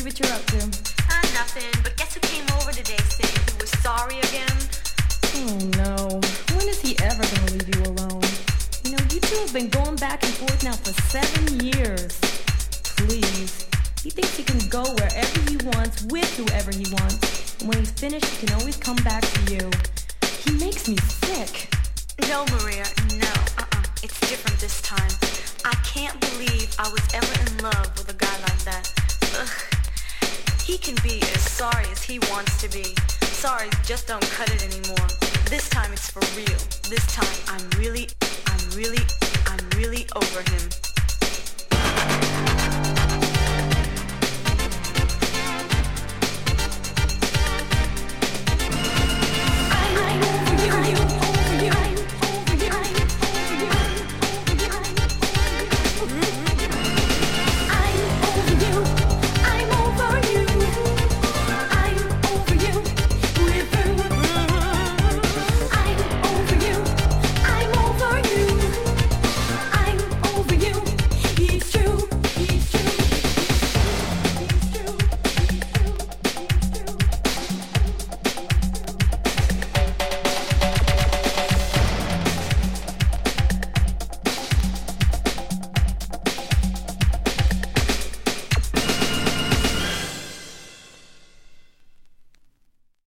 what you're up to. Nothing, but guess who came over today saying he was sorry again? Oh no, when is he ever gonna leave you alone? You know, you two have been going back and forth now for 7 years. Please. He thinks he can go wherever he wants, with whoever he wants. And when he's finished, he can always come back to you. He makes me sick. No, Maria, no. It's different this time. I can't believe I was ever in love with a guy like that. Ugh. He can be as sorry as he wants to be. Sorry just don't cut it anymore. This time it's for real. This time I'm really over him.